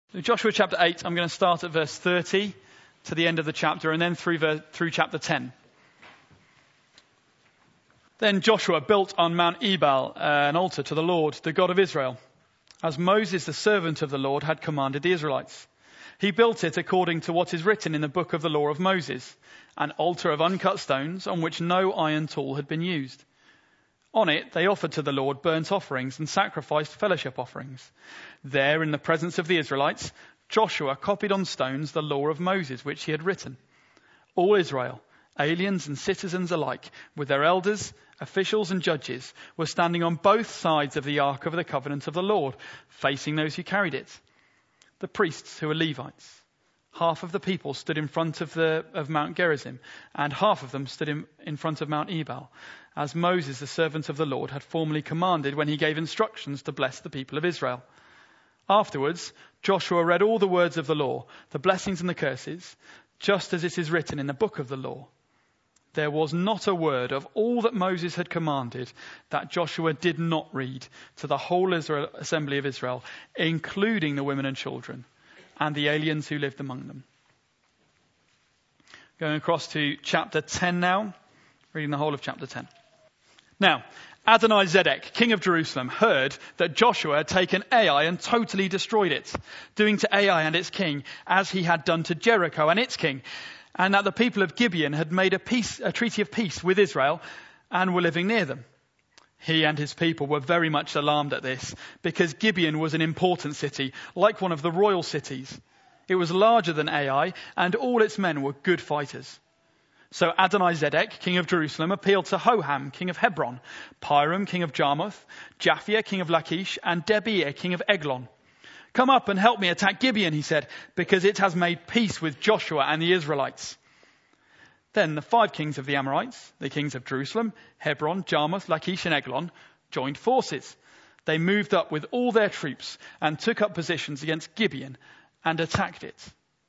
Joshua chapter 8, I'm going to start at verse 30 to the end of the chapter and then through chapter 10. Then Joshua built on Mount Ebal an altar to the Lord, the God of Israel, as Moses, the servant of the Lord, had commanded the Israelites. He built it according to what is written in the book of the law of Moses, an altar of uncut stones on which no iron tool had been used. On it, they offered to the Lord burnt offerings and sacrificed fellowship offerings. There, in the presence of the Israelites, Joshua copied on stones the law of Moses, which he had written. All Israel, aliens and citizens alike, with their elders, officials and judges, were standing on both sides of the ark of the covenant of the Lord, facing those who carried it. The priests who were Levites. Half of the people stood in front of Mount Gerizim, and half of them stood in front of Mount Ebal, as Moses, the servant of the Lord, had formerly commanded when he gave instructions to bless the people of Israel. Afterwards, Joshua read all the words of the law, the blessings and the curses, just as it is written in the book of the law. There was not a word of all that Moses had commanded that Joshua did not read to the whole assembly of Israel, including the women and children, and the aliens who lived among them. Going across to chapter 10 now, reading the whole of chapter 10. Now, Adonizedek, king of Jerusalem, heard that Joshua had taken Ai and totally destroyed it, doing to Ai and its king as he had done to Jericho and its king, and that the people of Gibeon had made a treaty of peace with Israel and were living near them. He and his people were very much alarmed at this, because Gibeon was an important city, like one of the royal cities. It was larger than Ai, and all its men were good fighters. So Adonizedek, king of Jerusalem, appealed to Hoham, king of Hebron, Piram, king of Jarmuth, Japhia, king of Lachish, and Debir, king of Eglon. Come up and help me attack Gibeon, he said, because it has made peace with Joshua and the Israelites. Then the 5 kings of the Amorites, the kings of Jerusalem, Hebron, Jarmuth, Lachish, and Eglon, joined forces. They moved up with all their troops and took up positions against Gibeon and attacked it.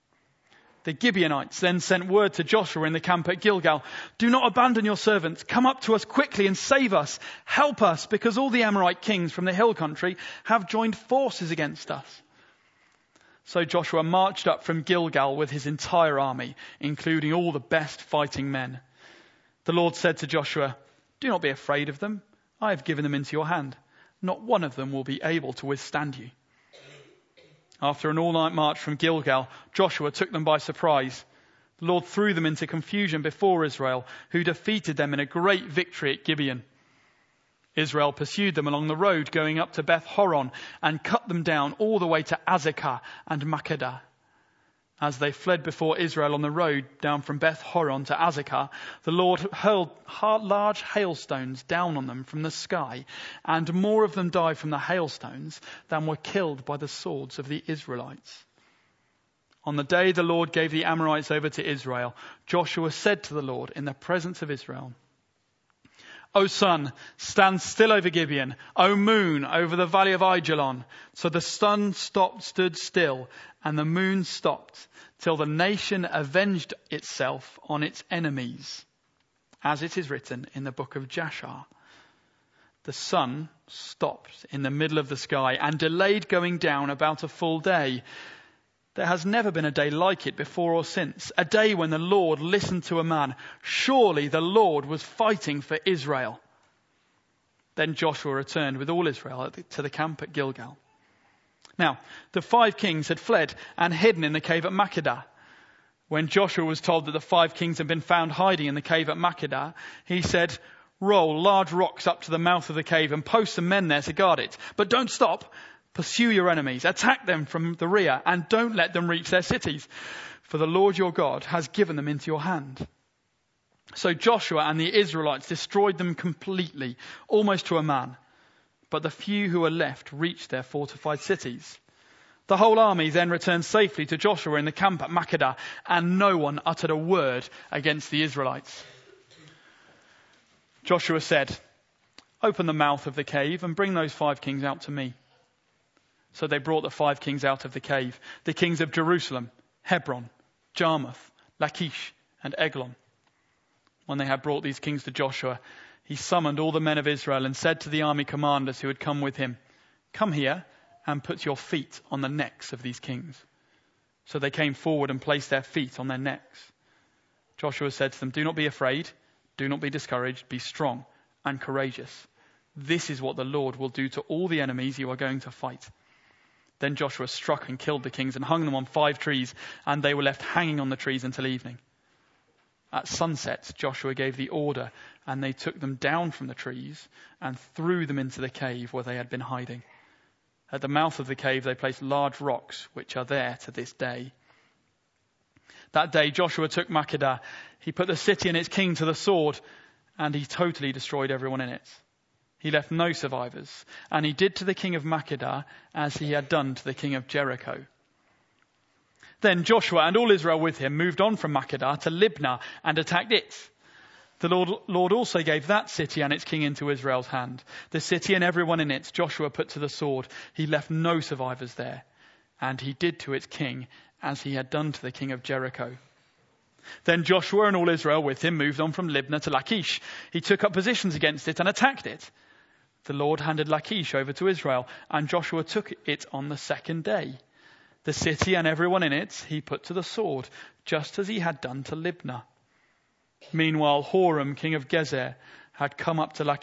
The Gibeonites then sent word to Joshua in the camp at Gilgal, "Do not abandon your servants. Come up to us quickly and save us. Help us, because all the Amorite kings from the hill country have joined forces against us." So Joshua marched up from Gilgal with his entire army, including all the best fighting men. The Lord said to Joshua, "Do not be afraid of them. I have given them into your hand. Not one of them will be able to withstand you." After an all-night march from Gilgal, Joshua took them by surprise. The Lord threw them into confusion before Israel, who defeated them in a great victory at Gibeon. Israel pursued them along the road going up to Beth Horon and cut them down all the way to Azekah and Makkedah. As they fled before Israel on the road down from Beth Horon to Azekah, the Lord hurled large hailstones down on them from the sky, and more of them died from the hailstones than were killed by the swords of the Israelites. On the day the Lord gave the Amorites over to Israel, Joshua said to the Lord in the presence of Israel, "O sun, stand still over Gibeon. O moon, over the valley of Ajalon." So the sun stood still, and the moon stopped, till the nation avenged itself on its enemies, as it is written in the book of Jasher. The sun stopped in the middle of the sky and delayed going down about a full day. There has never been a day like it before or since, a day when the Lord listened to a man. Surely the Lord was fighting for Israel. Then Joshua returned with all Israel to the camp at Gilgal. Now, the 5 kings had fled and hidden in the cave at Makkedah. When Joshua was told that the 5 kings had been found hiding in the cave at Makkedah, he said, "Roll large rocks up to the mouth of the cave and post some men there to guard it. But don't stop. Pursue your enemies, attack them from the rear, and don't let them reach their cities, for the Lord your God has given them into your hand." So Joshua and the Israelites destroyed them completely, almost to a man. But the few who were left reached their fortified cities. The whole army then returned safely to Joshua in the camp at Makkedah, and no one uttered a word against the Israelites. Joshua said, "Open the mouth of the cave and bring those 5 kings out to me." So they brought the 5 kings out of the cave, the kings of Jerusalem, Hebron, Jarmuth, Lachish, and Eglon. When they had brought these kings to Joshua, he summoned all the men of Israel and said to the army commanders who had come with him, "Come here and put your feet on the necks of these kings." So they came forward and placed their feet on their necks. Joshua said to them, "Do not be afraid, do not be discouraged, be strong and courageous. This is what the Lord will do to all the enemies you are going to fight." Then Joshua struck and killed the kings and hung them on 5 trees, and they were left hanging on the trees until evening. At sunset, Joshua gave the order, and they took them down from the trees and threw them into the cave where they had been hiding. At the mouth of the cave, they placed large rocks, which are there to this day. That day, Joshua took Makkedah. He put the city and its king to the sword, and he totally destroyed everyone in it. He left no survivors, and he did to the king of Makkedah as he had done to the king of Jericho. Then Joshua and all Israel with him moved on from Makkedah to Libnah and attacked it. The Lord also gave that city and its king into Israel's hand. The city and everyone in it Joshua put to the sword. He left no survivors there. And he did to its king as he had done to the king of Jericho. Then Joshua and all Israel with him moved on from Libnah to Lachish. He took up positions against it and attacked it. The Lord handed Lachish over to Israel, and Joshua took it on the 2nd day. The city and everyone in it he put to the sword, just as he had done to Libnah. Meanwhile, Horam, king of Gezer, had come up to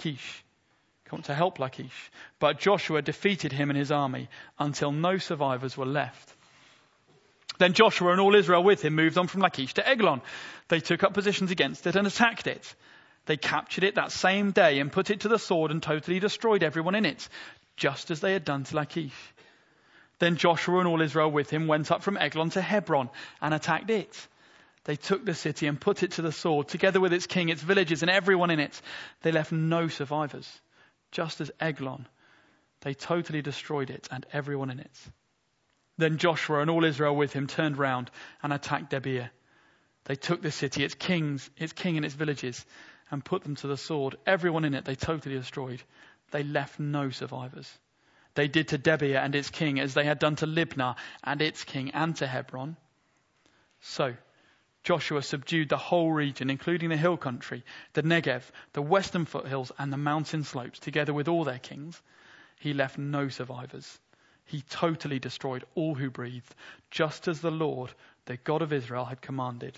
help Lachish. But Joshua defeated him and his army until no survivors were left. Then Joshua and all Israel with him moved on from Lachish to Eglon. They took up positions against it and attacked it. They captured it that same day and put it to the sword and totally destroyed everyone in it, just as they had done to Lachish. Then Joshua and all Israel with him went up from Eglon to Hebron and attacked it. They took the city and put it to the sword, together with its king, its villages, and everyone in it. They left no survivors, just as Eglon. They totally destroyed it and everyone in it. Then Joshua and all Israel with him turned round and attacked Debir. They took the city, its king and its villages, and put them to the sword. Everyone in it they totally destroyed. They left no survivors. They did to Debir and its king as they had done to Libnah and its king and to Hebron. So Joshua subdued the whole region, including the hill country, the Negev, the western foothills, and the mountain slopes, together with all their kings. He left no survivors. He totally destroyed all who breathed, just as the Lord, the God of Israel, had commanded.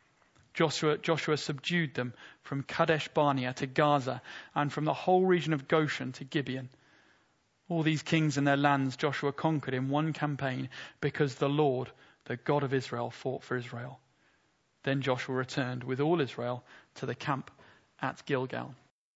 Joshua subdued them from Kadesh Barnea to Gaza, and from the whole region of Goshen to Gibeon. All these kings and their lands Joshua conquered in one campaign, because the Lord, the God of Israel, fought for Israel. Then Joshua returned with all Israel to the camp at Gilgal.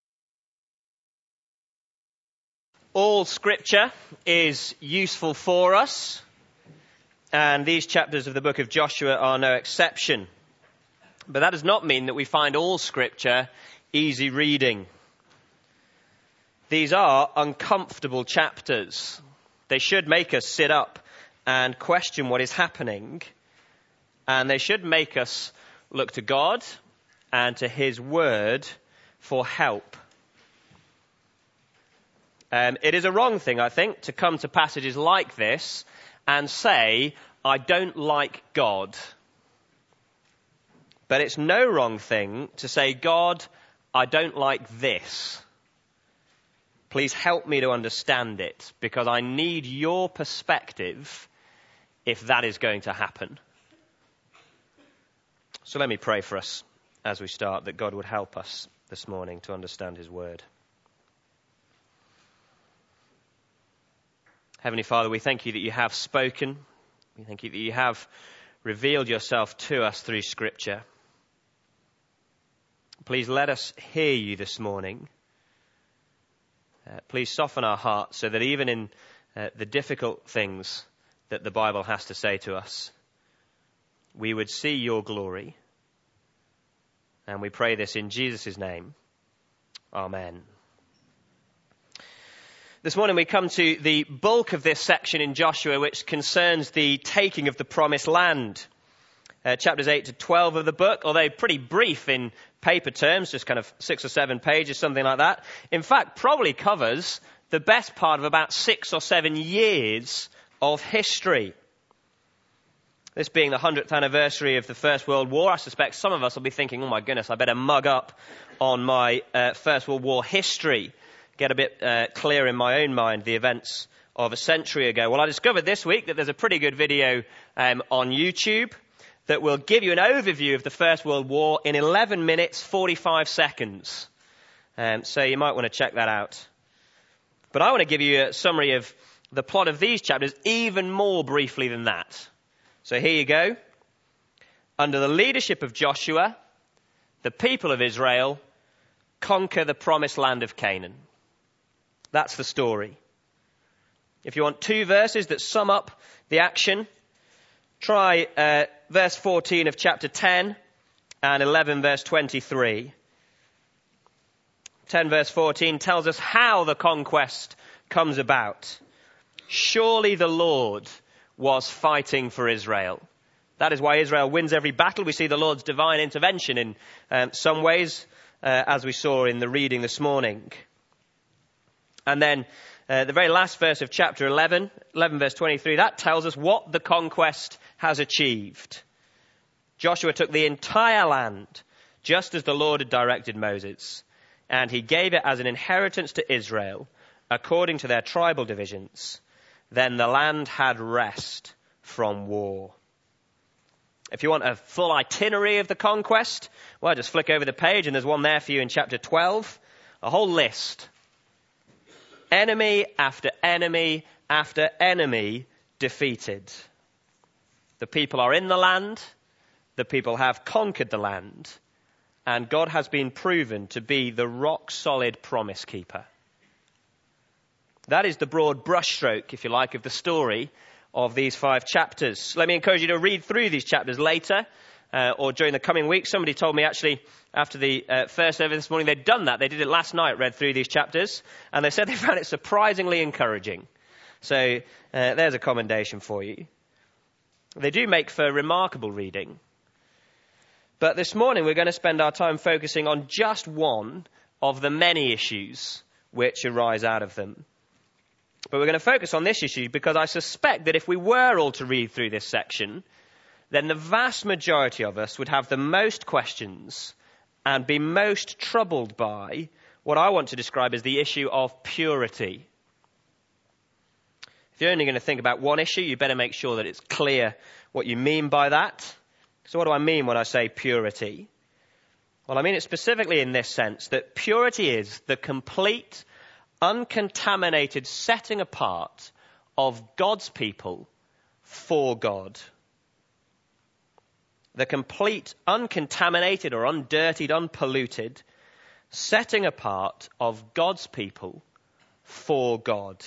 All scripture is useful for us, and these chapters of the book of Joshua are no exception. But that does not mean that we find all scripture easy reading. These are uncomfortable chapters. They should make us sit up and question what is happening, and they should make us look to God and to his word for help. It is a wrong thing, I think, to come to passages like this and say, I don't like God. But it's no wrong thing to say, God, I don't like this. Please help me to understand it, because I need your perspective if that is going to happen. So let me pray for us as we start, that God would help us this morning to understand his word. Heavenly Father, we thank you that you have spoken. We thank you that you have revealed yourself to us through Scripture. Please let us hear you this morning. Please soften our hearts so that even in the difficult things that the Bible has to say to us, we would see your glory. And we pray this in Jesus' name. Amen. This morning we come to the bulk of this section in Joshua, which concerns the taking of the promised land. Chapters 8 to 12 of the book, although pretty brief in paper terms, just kind of 6 or 7 pages, something like that. In fact, probably covers the best part of about 6 or 7 years of history. This being the 100th anniversary of the First World War, I suspect some of us will be thinking, oh my goodness, I better mug up on my First World War history. Get a bit clear in my own mind the events of a century ago. Well, I discovered this week that there's a pretty good video on YouTube that will give you an overview of the First World War in 11 minutes, 45 seconds. So you might want to check that out. But I want to give you a summary of the plot of these chapters even more briefly than that. So here you go. Under the leadership of Joshua, the people of Israel conquer the promised land of Canaan. That's the story. If you want two verses that sum up the action, try verse 14 of chapter 10 and 11 verse 23. 10 verse 14 tells us how the conquest comes about. Surely the Lord was fighting for Israel. That is why Israel wins every battle. We see the Lord's divine intervention in some ways, as we saw in the reading this morning. And then the very last verse of chapter 11 verse 23, that tells us what the conquest has achieved. Joshua took the entire land, just as the Lord had directed Moses, and he gave it as an inheritance to Israel, according to their tribal divisions. Then the land had rest from war. If you want a full itinerary of the conquest, well, just flick over the page, and there's one there for you in chapter 12. A whole list. Enemy after enemy after enemy defeated. The people are in the land. The people have conquered the land. And God has been proven to be the rock-solid promise keeper. That is the broad brushstroke, if you like, of the story of these 5 chapters. Let me encourage you to read through these chapters later or during the coming week. Somebody told me actually after the first service this morning they'd done that. They did it last night, read through these chapters, and they said they found it surprisingly encouraging. So there's a commendation for you. They do make for remarkable reading. But this morning we're going to spend our time focusing on just one of the many issues which arise out of them. But we're going to focus on this issue because I suspect that if we were all to read through this section, then the vast majority of us would have the most questions and be most troubled by what I want to describe as the issue of purity. If you're only going to think about one issue, you better make sure that it's clear what you mean by that. So what do I mean when I say purity? Well, I mean it specifically in this sense, that purity is the complete, uncontaminated setting apart of God's people for God. The complete, uncontaminated or undirtied, unpolluted setting apart of God's people for God.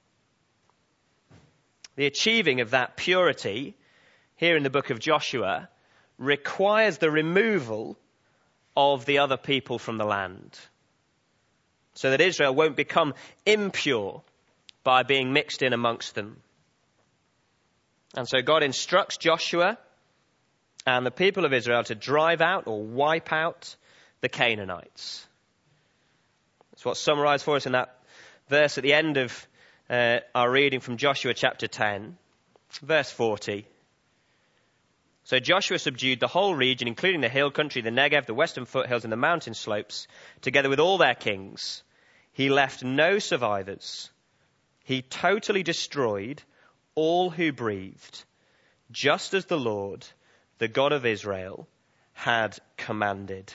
The achieving of that purity here in the book of Joshua requires the removal of the other people from the land, so that Israel won't become impure by being mixed in amongst them. And so God instructs Joshua and the people of Israel to drive out or wipe out the Canaanites. That's what's summarized for us in that verse at the end of our reading from Joshua chapter 10, verse 40. So Joshua subdued the whole region, including the hill country, the Negev, the western foothills, and the mountain slopes, together with all their kings. He left no survivors. He totally destroyed all who breathed, just as the Lord, the God of Israel, had commanded.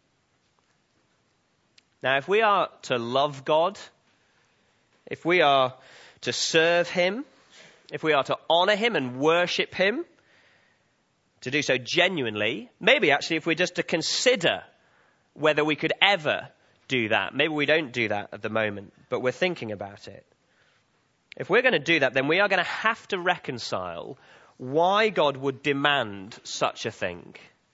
Now, if we are to love God, if we are to serve him, if we are to honor him and worship him, to do so genuinely, maybe actually if we're just to consider whether we could ever do that. Maybe we don't do that at the moment, but we're thinking about it. If we're going to do that, then we are going to have to reconcile why God would demand such a thing.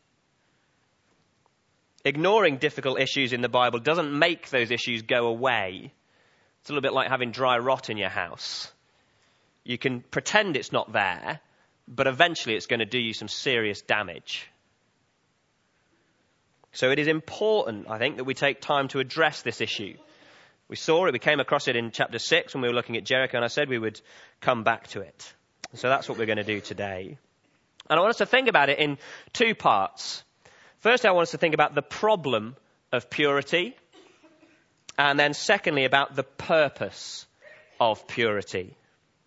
Ignoring difficult issues in the Bible doesn't make those issues go away. It's a little bit like having dry rot in your house. You can pretend it's not there, but eventually it's going to do you some serious damage. So it is important, I think, that we take time to address this issue. We saw it, we came across it in chapter 6 when we were looking at Jericho, and I said we would come back to it. So that's what we're going to do today. And I want us to think about it in 2 parts. First, I want us to think about the problem of purity, and then secondly, about the purpose of purity.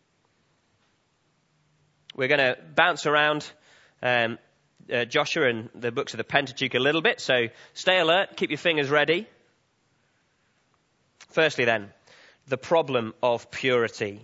We're going to bounce around Joshua and the books of the Pentateuch a little bit, so stay alert, keep your fingers ready. Firstly then, the problem of purity.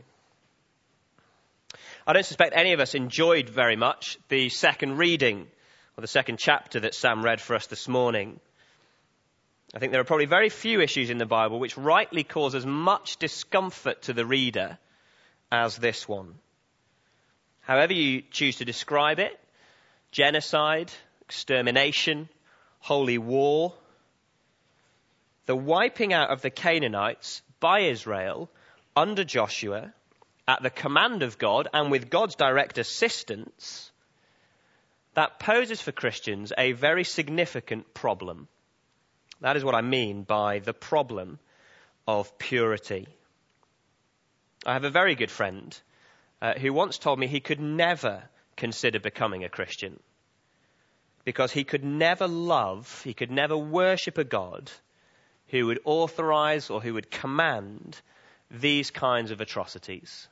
I don't suspect any of us enjoyed very much the second reading, or the second chapter that Sam read for us this morning. I think there are probably very few issues in the Bible which rightly cause as much discomfort to the reader as this one. However you choose to describe it, genocide, extermination, holy war, the wiping out of the Canaanites by Israel under Joshua at the command of God and with God's direct assistance, that poses for Christians a very significant problem. That is what I mean by the problem of purity. I have a very good friend who once told me he could never consider becoming a Christian because he could never worship a God who would authorize or who would command these kinds of atrocities.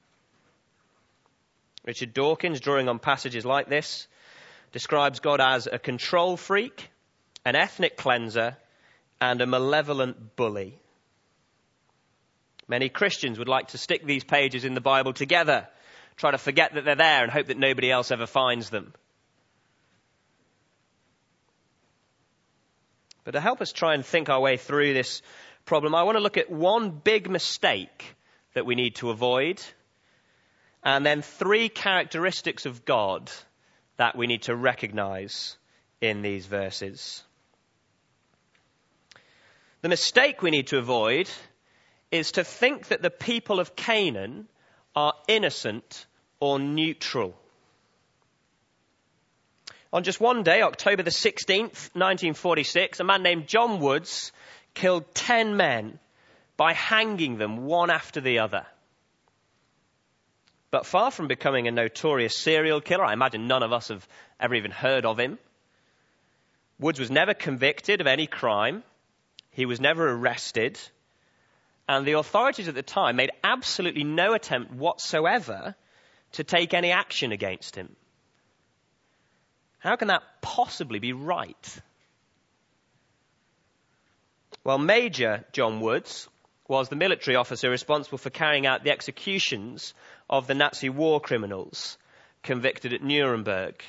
Richard Dawkins, drawing on passages like this, describes God as a control freak, an ethnic cleanser, and a malevolent bully. Many Christians would like to stick these pages in the Bible together, try to forget that they're there and hope that nobody else ever finds them. But to help us try and think our way through this problem, I want to look at one big mistake that we need to avoid, and then 3 characteristics of God that we need to recognize in these verses. The mistake we need to avoid is to think that the people of Canaan are innocent or neutral. On just one day, October the 16th, 1946, a man named John Woods killed 10 men by hanging them one after the other. But far from becoming a notorious serial killer, I imagine none of us have ever even heard of him, Woods was never convicted of any crime. He was never arrested. And the authorities at the time made absolutely no attempt whatsoever to take any action against him. How can that possibly be right? Well, Major John Woods was the military officer responsible for carrying out the executions of the Nazi war criminals convicted at Nuremberg.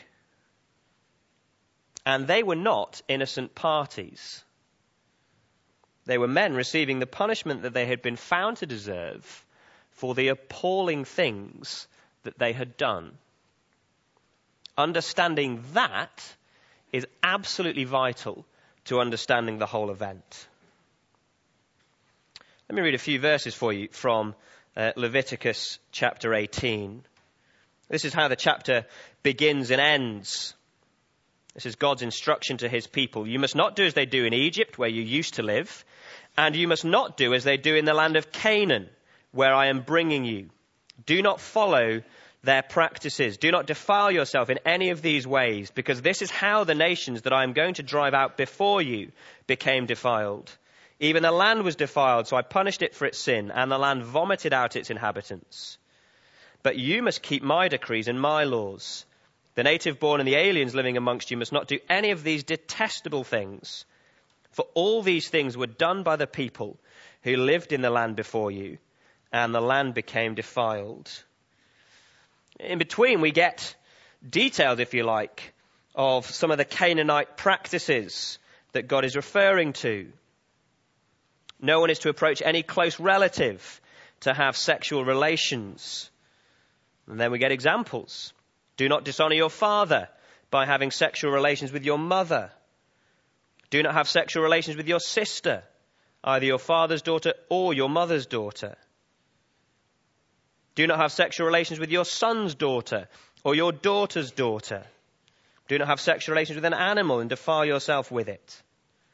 And they were not innocent parties. They were men receiving the punishment that they had been found to deserve for the appalling things that they had done. Understanding that is absolutely vital to understanding the whole event. Let me read a few verses for you from Leviticus chapter 18. This is how the chapter begins and ends. This is God's instruction to his people. You must not do as they do in Egypt, where you used to live, and you must not do as they do in the land of Canaan, where I am bringing you. Do not follow their practices. Do not defile yourself in any of these ways, because this is how the nations that I am going to drive out before you became defiled. Even the land was defiled, so I punished it for its sin, and the land vomited out its inhabitants. But you must keep my decrees and my laws. The native born and the aliens living amongst you must not do any of these detestable things. For all these things were done by the people who lived in the land before you, and the land became defiled. In between, we get details, if you like, of some of the Canaanite practices that God is referring to. No one is to approach any close relative to have sexual relations. And then we get examples. Do not dishonor your father by having sexual relations with your mother. Do not have sexual relations with your sister, either your father's daughter or your mother's daughter. Do not have sexual relations with your son's daughter or your daughter's daughter. Do not have sexual relations with an animal and defile yourself with it.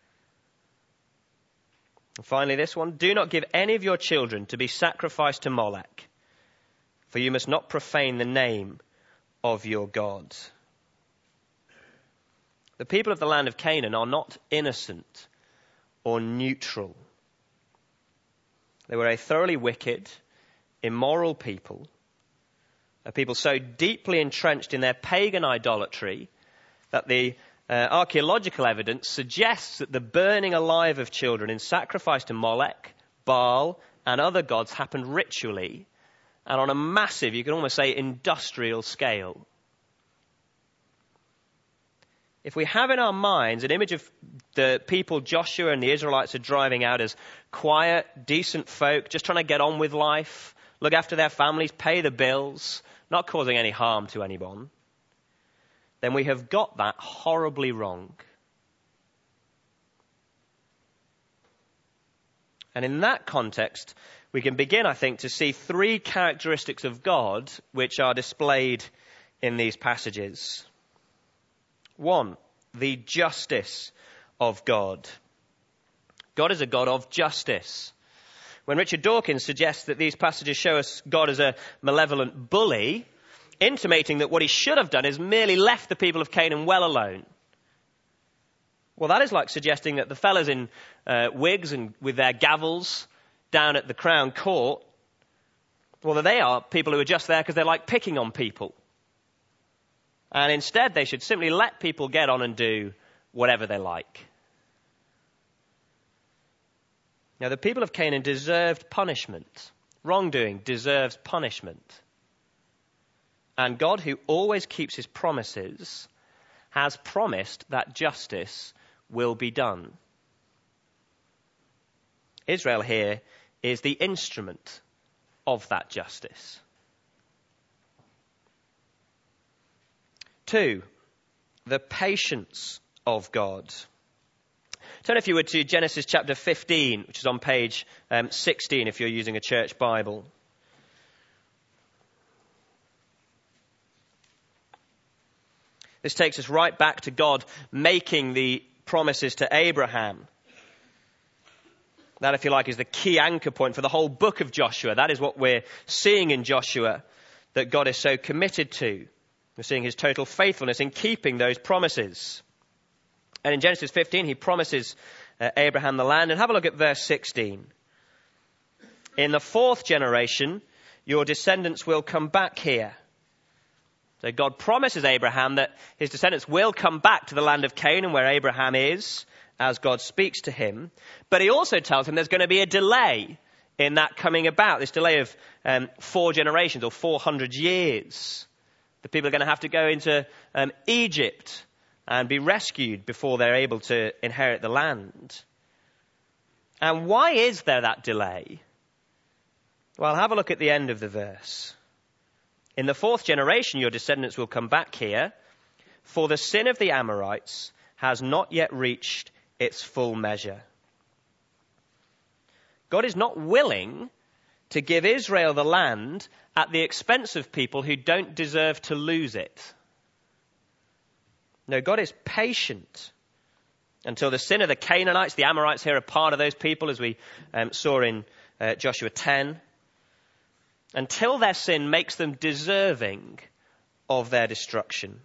And finally, this one. Do not give any of your children to be sacrificed to Molech, for you must not profane the name of your God. The people of the land of Canaan are not innocent or neutral. They were a thoroughly wicked immoral people, a people so deeply entrenched in their pagan idolatry that the archaeological evidence suggests that the burning alive of children in sacrifice to Molech, Baal, and other gods happened ritually and on a massive, you can almost say, industrial scale. If we have in our minds an image of the people Joshua and the Israelites are driving out as quiet, decent folk, just trying to get on with life, look after their families, pay the bills, not causing any harm to anyone, then we have got that horribly wrong. And in that context, we can begin, I think, to see three characteristics of God which are displayed in these passages. One, the justice of God. God is a God of justice. When Richard Dawkins suggests that these passages show us God as a malevolent bully, intimating that what he should have done is merely left the people of Canaan well alone. Well, that is like suggesting that the fellas in wigs and with their gavels down at the Crown Court, well, they are people who are just there because they like picking on people. And instead, they should simply let people get on and do whatever they like. Now, the people of Canaan deserved punishment. Wrongdoing deserves punishment. And God, who always keeps his promises, has promised that justice will be done. Israel here is the instrument of that justice. 2, the patience of God. Turn, if you would, to Genesis chapter 15, which is on page 16 if you're using a church Bible. This takes us right back to God making the promises to Abraham. That, if you like, is the key anchor point for the whole book of Joshua. That is what we're seeing in Joshua, that God is so committed to. We're seeing his total faithfulness in keeping those promises. And in Genesis 15, he promises Abraham the land. And have a look at verse 16. In the 4th generation, your descendants will come back here. So God promises Abraham that his descendants will come back to the land of Canaan, where Abraham is, as God speaks to him. But he also tells him there's going to be a delay in that coming about, this delay of 4 generations or 400 years. The people are going to have to go into Egypt and be rescued before they're able to inherit the land. And why is there that delay? Well, have a look at the end of the verse. In the 4th generation, your descendants will come back here, for the sin of the Amorites has not yet reached its full measure. God is not willing to give Israel the land at the expense of people who don't deserve to lose it. No, God is patient until the sin of the Canaanites, the Amorites here are part of those people, as we saw in Joshua 10, until their sin makes them deserving of their destruction.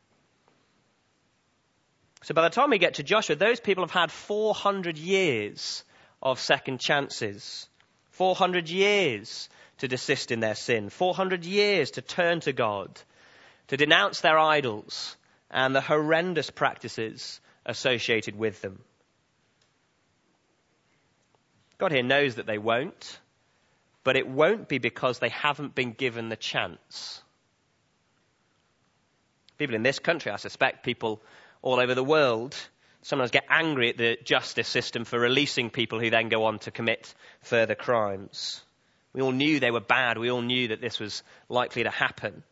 So by the time we get to Joshua, those people have had 400 years of second chances, 400 years to desist in their sin, 400 years to turn to God, to denounce their idols and the horrendous practices associated with them. God here knows that they won't, but it won't be because they haven't been given the chance. People in this country, I suspect people all over the world, sometimes get angry at the justice system for releasing people who then go on to commit further crimes. We all knew they were bad. We all knew that this was likely to happen.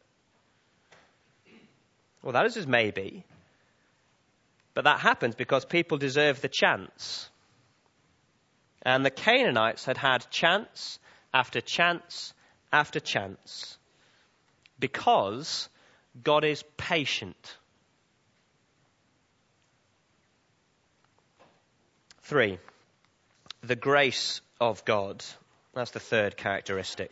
Well, that is as maybe. But that happens because people deserve the chance. And the Canaanites had had chance after chance after chance because God is patient. 3, the grace of God. That's the third characteristic.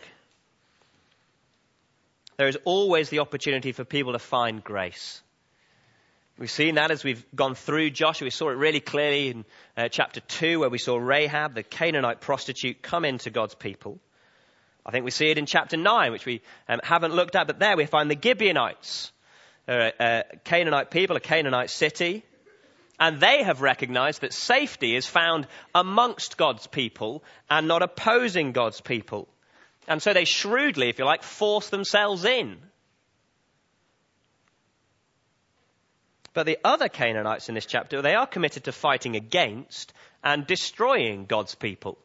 There is always the opportunity for people to find grace. We've seen that as we've gone through Joshua. We saw it really clearly in chapter 2, where we saw Rahab, the Canaanite prostitute, come into God's people. I think we see it in chapter 9, which we haven't looked at, but there we find the Gibeonites, a Canaanite people, a Canaanite city, and they have recognized that safety is found amongst God's people and not opposing God's people. And so they shrewdly, if you like, force themselves in. But the other Canaanites in this chapter, they are committed to fighting against and destroying God's people.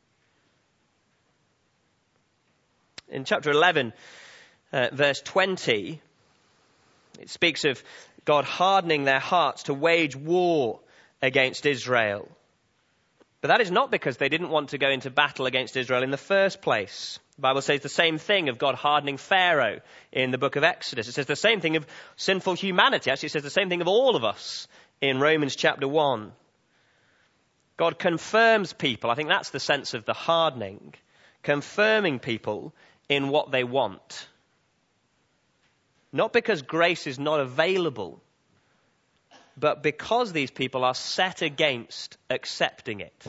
In chapter 11, verse 20, it speaks of God hardening their hearts to wage war against Israel. But that is not because they didn't want to go into battle against Israel in the first place. The Bible says the same thing of God hardening Pharaoh in the book of Exodus. It says the same thing of sinful humanity. Actually, it says the same thing of all of us in Romans chapter 1. God confirms people. I think that's the sense of the hardening. Confirming people in what they want. Not because grace is not available, but because these people are set against accepting it.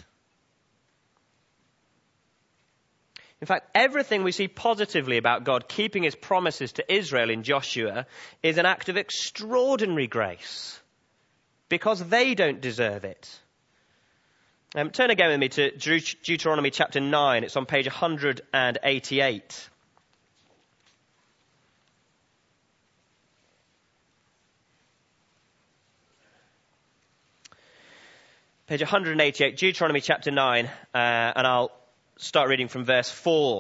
In fact, everything we see positively about God keeping his promises to Israel in Joshua is an act of extraordinary grace, because they don't deserve it. Turn again with me to Deuteronomy chapter 9. It's on page 188. Page 188, Deuteronomy chapter 9, and I'll start reading from verse 4.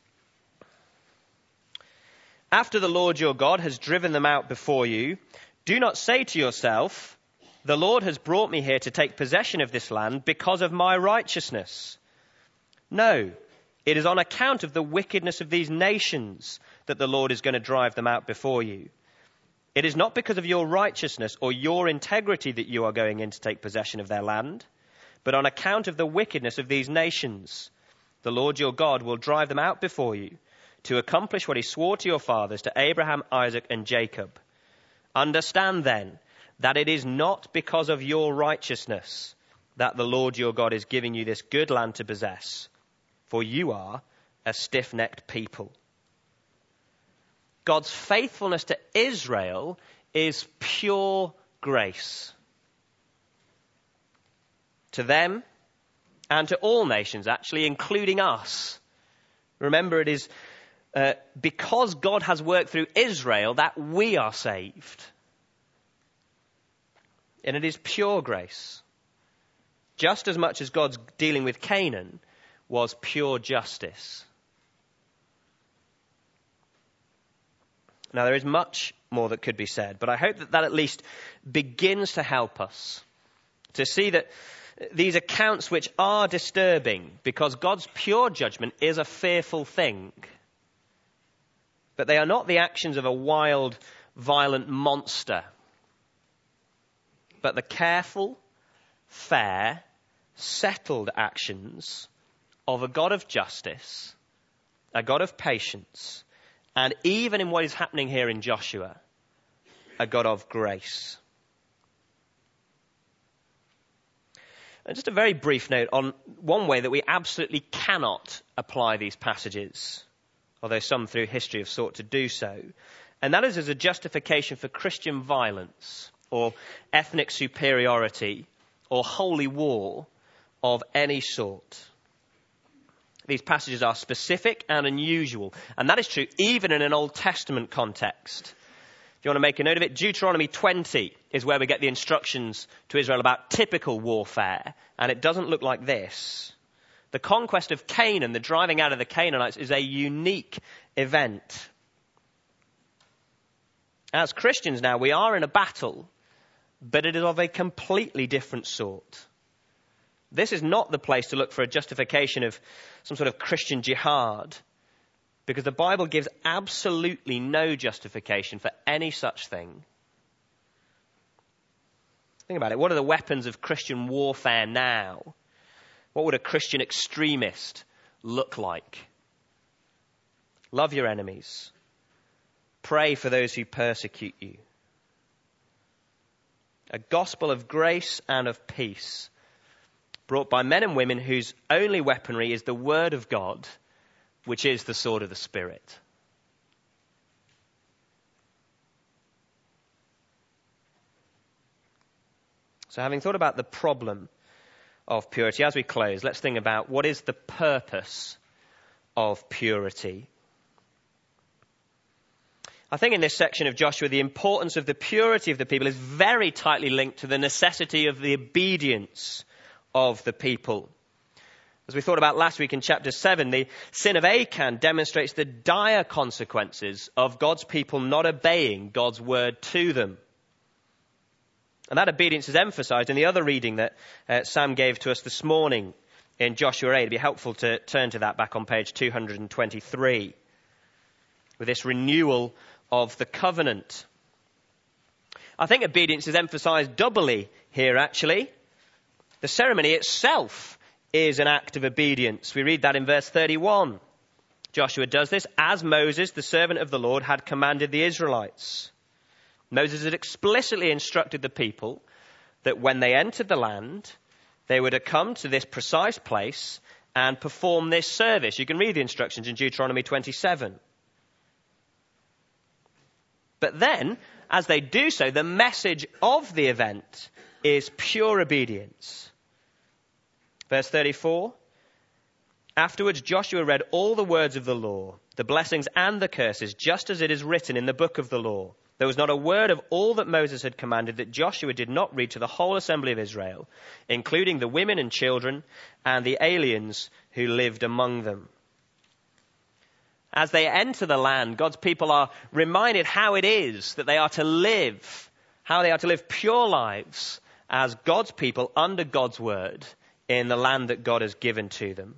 After the Lord your God has driven them out before you, do not say to yourself, the Lord has brought me here to take possession of this land because of my righteousness. No, it is on account of the wickedness of these nations that the Lord is going to drive them out before you. It is not because of your righteousness or your integrity that you are going in to take possession of their land, but on account of the wickedness of these nations. The Lord your God will drive them out before you to accomplish what he swore to your fathers, to Abraham, Isaac, and Jacob. Understand then that it is not because of your righteousness that the Lord your God is giving you this good land to possess, for you are a stiff-necked people. God's faithfulness to Israel is pure grace. To them and to all nations, actually, including us. Remember, it is because God has worked through Israel that we are saved. And it is pure grace. Just as much as God's dealing with Canaan was pure justice. Now, there is much more that could be said, but I hope that at least begins to help us to see that these accounts, which are disturbing, because God's pure judgment is a fearful thing, but they are not the actions of a wild, violent monster, but the careful, fair, settled actions of a God of justice, a God of patience, and even in what is happening here in Joshua, a God of grace. And just a very brief note on one way that we absolutely cannot apply these passages, although some through history have sought to do so, and that is as a justification for Christian violence or ethnic superiority or holy war of any sort. These passages are specific and unusual, and that is true even in an Old Testament context. If you want to make a note of it, Deuteronomy 20 is where we get the instructions to Israel about typical warfare, and it doesn't look like this. The conquest of Canaan, the driving out of the Canaanites, is a unique event. As Christians now, we are in a battle, but it is of a completely different sort. This is not the place to look for a justification of some sort of Christian jihad, because the Bible gives absolutely no justification for any such thing. Think about it. What are the weapons of Christian warfare now? What would a Christian extremist look like? Love your enemies. Pray for those who persecute you. A gospel of grace and of peace, brought by men and women whose only weaponry is the word of God, which is the sword of the Spirit. So having thought about the problem of purity, as we close, let's think about what is the purpose of purity. I think in this section of Joshua, the importance of the purity of the people is very tightly linked to the necessity of the obedience of the people. As we thought about last week in chapter 7, the sin of Achan demonstrates the dire consequences of God's people not obeying God's word to them. And that obedience is emphasized in the other reading that Sam gave to us this morning in Joshua 8. It'd be helpful to turn to that back on page 223 with this renewal of the covenant. I think obedience is emphasized doubly here, actually. The ceremony itself is an act of obedience. We read that in verse 31. Joshua does this as Moses, the servant of the Lord, had commanded the Israelites. Moses had explicitly instructed the people that when they entered the land, they were to come to this precise place and perform this service. You can read the instructions in Deuteronomy 27. But then, as they do so, the message of the event is pure obedience. Verse 34, afterwards Joshua read all the words of the law, the blessings and the curses, just as it is written in the book of the law. There was not a word of all that Moses had commanded that Joshua did not read to the whole assembly of Israel, including the women and children and the aliens who lived among them. As they enter the land, God's people are reminded how it is that they are to live, how they are to live pure lives as God's people under God's word in the land that God has given to them.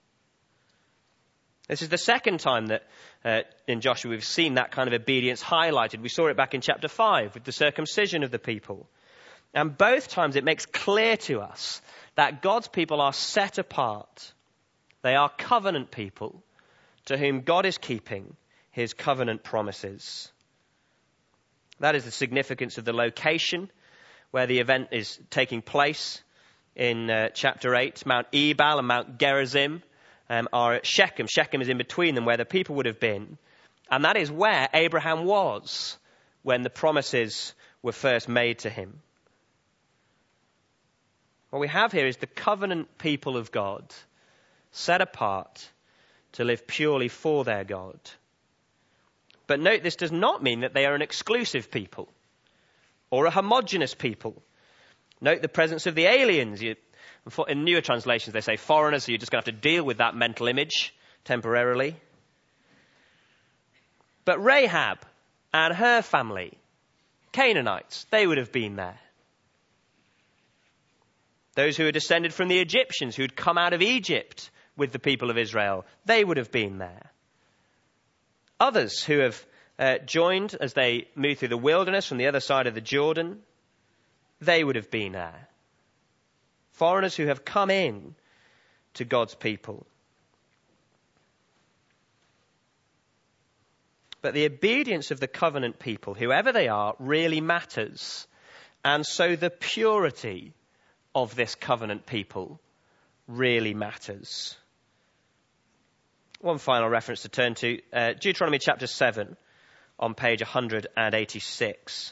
This is the second time that in Joshua we've seen that kind of obedience highlighted. We saw it back in chapter 5 with the circumcision of the people. And both times it makes clear to us that God's people are set apart. They are covenant people to whom God is keeping his covenant promises. That is the significance of the location where the event is taking place in chapter 8. Mount Ebal and Mount Gerizim are at Shechem. Shechem is in between them where the people would have been. And that is where Abraham was when the promises were first made to him. What we have here is the covenant people of God, set apart to live purely for their God. But note, this does not mean that they are an exclusive people or a homogeneous people. Note the presence of the aliens. In newer translations, they say foreigners, so you're just going to have to deal with that mental image temporarily. But Rahab and her family, Canaanites, they would have been there. Those who are descended from the Egyptians, who had come out of Egypt with the people of Israel, they would have been there. Others who have joined as they move through the wilderness from the other side of the Jordan, they would have been there. Foreigners who have come in to God's people. But the obedience of the covenant people, whoever they are, really matters. And so the purity of this covenant people really matters. One final reference to turn to, Deuteronomy chapter 7 on page 186.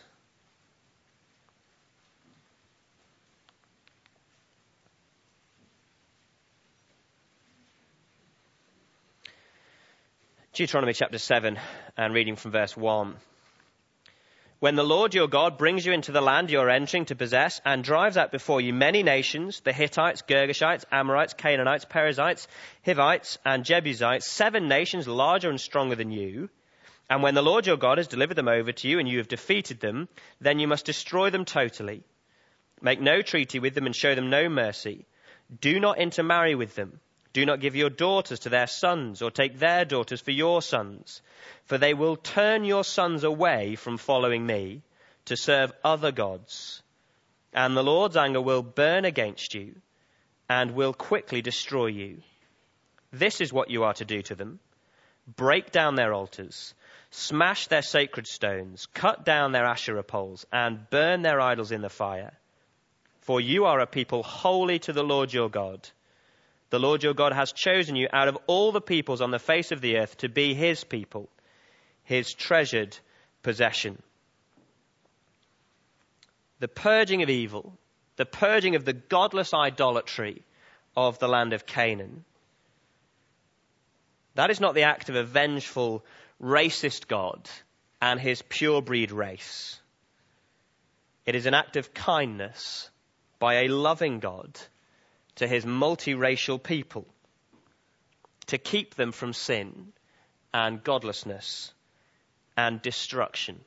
Deuteronomy chapter 7 and reading from verse 1. When the Lord your God brings you into the land you are entering to possess and drives out before you many nations, the Hittites, Girgashites, Amorites, Canaanites, Perizzites, Hivites, and Jebusites, 7 nations larger and stronger than you, and when the Lord your God has delivered them over to you and you have defeated them, then you must destroy them totally. Make no treaty with them and show them no mercy. Do not intermarry with them. Do not give your daughters to their sons or take their daughters for your sons, for they will turn your sons away from following me to serve other gods. And the Lord's anger will burn against you and will quickly destroy you. This is what you are to do to them. Break down their altars, smash their sacred stones, cut down their Asherah poles, and burn their idols in the fire. For you are a people holy to the Lord your God. The Lord your God has chosen you out of all the peoples on the face of the earth to be his people, his treasured possession. The purging of evil, the purging of the godless idolatry of the land of Canaan, that is not the act of a vengeful, racist God and his pure-breed race. It is an act of kindness by a loving God to his multiracial people, to keep them from sin and godlessness and destruction.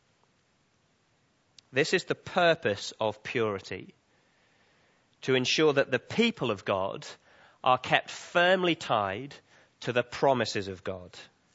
This is the purpose of purity, to ensure that the people of God are kept firmly tied to the promises of God.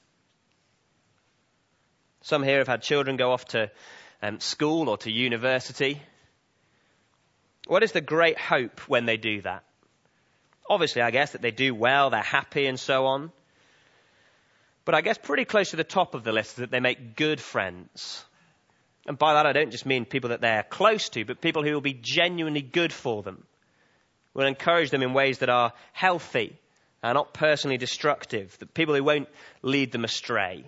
Some here have had children go off to school or to university. What is the great hope when they do that? Obviously, I guess that they do well, they're happy and so on. But I guess pretty close to the top of the list is that they make good friends. And by that I don't just mean people that they're close to, but people who will be genuinely good for them. Will encourage them in ways that are healthy and not personally destructive. The people who won't lead them astray.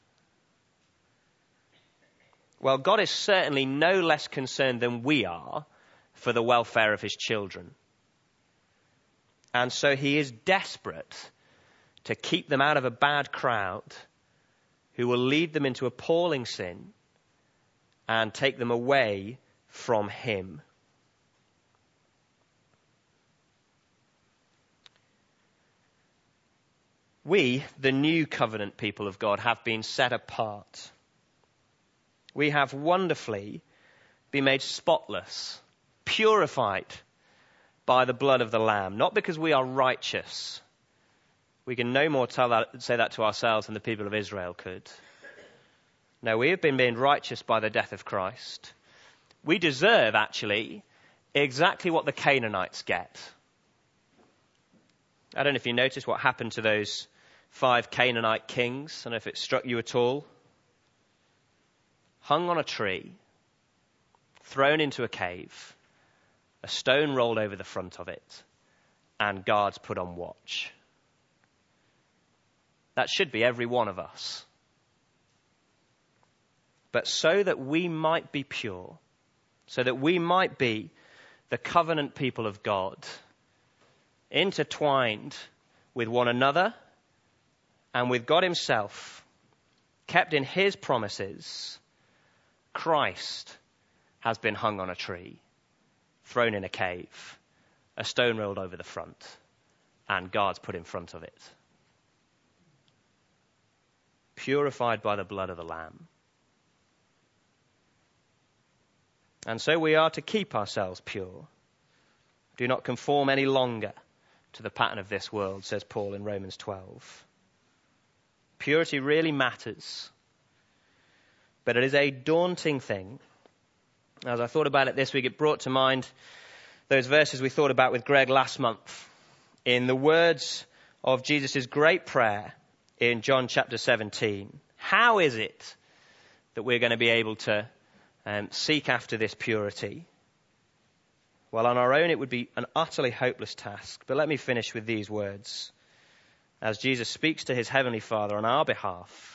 Well, God is certainly no less concerned than we are for the welfare of his children. And so he is desperate to keep them out of a bad crowd who will lead them into appalling sin and take them away from him. We, the new covenant people of God, have been set apart. We have wonderfully been made spotless, purified by the blood of the Lamb, not because we are righteous. We can no more say that to ourselves than the people of Israel could. No, we have been made righteous by the death of Christ. We deserve, actually, exactly what the Canaanites get. I don't know if you noticed what happened to those 5 Canaanite kings. I don't know if it struck you at all. Hung on a tree, thrown into a cave, a stone rolled over the front of it, and guards put on watch. That should be every one of us. But so that we might be pure, so that we might be the covenant people of God, intertwined with one another and with God himself, kept in his promises, Christ has been hung on a tree, thrown in a cave, a stone rolled over the front, and guards put in front of it. Purified by the blood of the Lamb. And so we are to keep ourselves pure. Do not conform any longer to the pattern of this world, says Paul in Romans 12. Purity really matters. But it is a daunting thing. As I thought about it this week, it brought to mind those verses we thought about with Greg last month. In the words of Jesus' great prayer in John chapter 17. How is it that we're going to be able to seek after this purity? Well, on our own, it would be an utterly hopeless task. But let me finish with these words. As Jesus speaks to his heavenly Father on our behalf.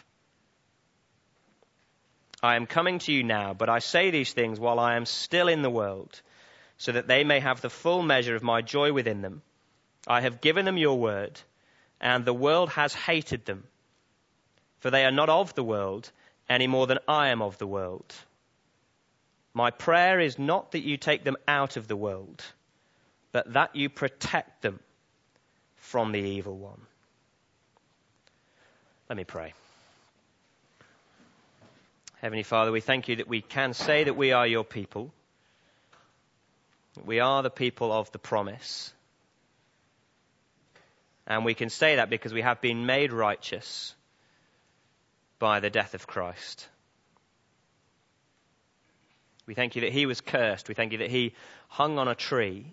I am coming to you now, but I say these things while I am still in the world, so that they may have the full measure of my joy within them. I have given them your word, and the world has hated them, for they are not of the world any more than I am of the world. My prayer is not that you take them out of the world, but that you protect them from the evil one. Let me pray. Heavenly Father, we thank you that we can say that we are your people. We are the people of the promise. And we can say that because we have been made righteous by the death of Christ. We thank you that he was cursed. We thank you that he hung on a tree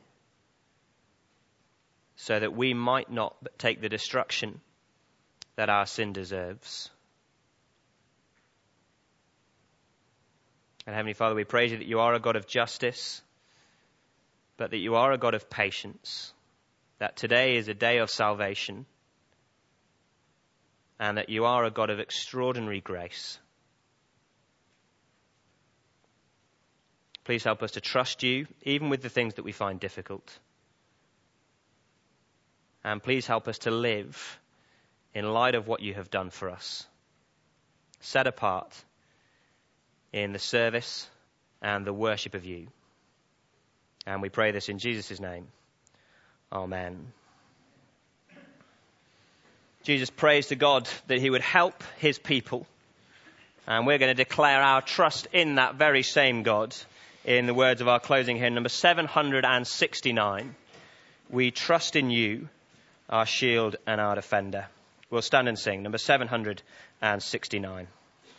so that we might not take the destruction that our sin deserves. And Heavenly Father, we praise you that you are a God of justice, but that you are a God of patience. that today is a day of salvation and that you are a God of extraordinary grace. Please help us to trust you, even with the things that we find difficult. And please help us to live in light of what you have done for us, set apart in the service and the worship of you. And we pray this in Jesus' name. Amen. Jesus prays to God that he would help his people. And we're going to declare our trust in that very same God in the words of our closing hymn, number 769. We trust in you, our shield and our defender. We'll stand and sing, number 769.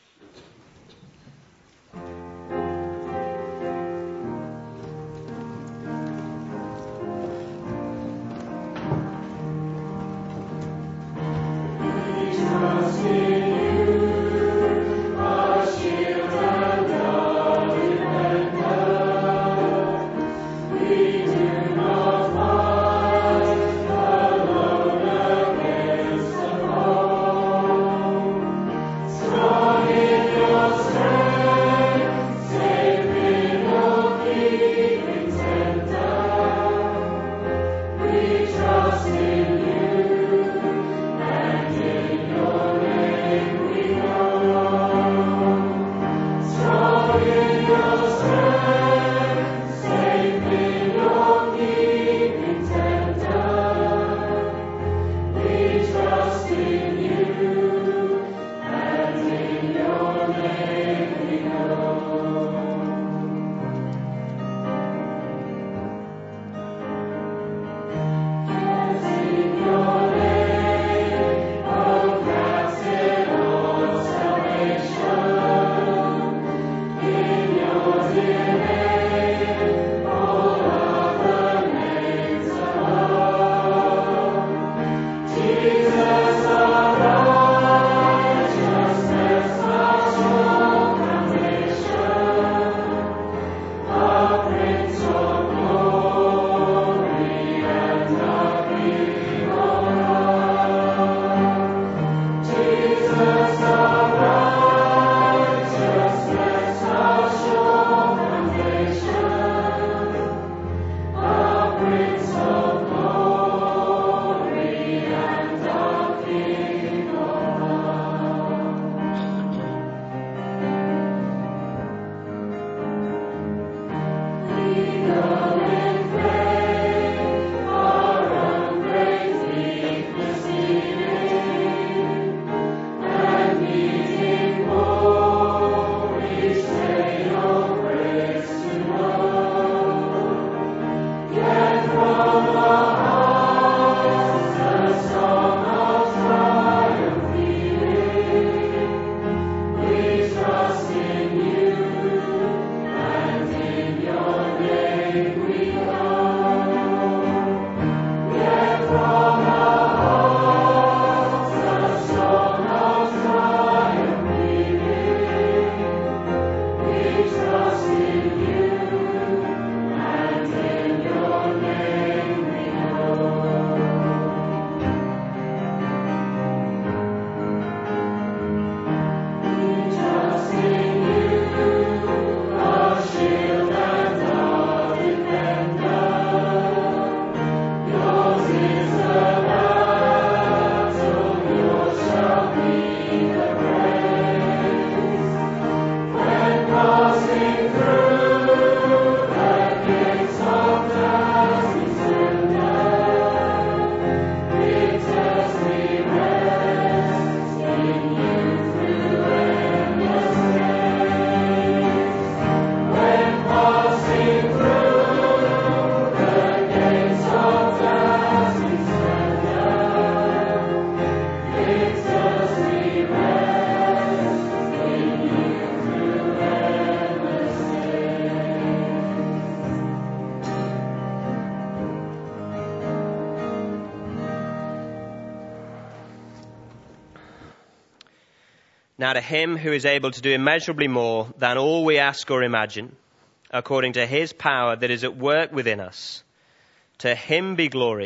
Now to him who is able to do immeasurably more than all we ask or imagine, according to his power that is at work within us, to him be glory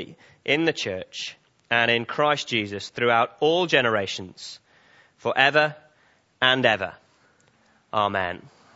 in the church and in Christ Jesus throughout all generations, forever and ever. Amen.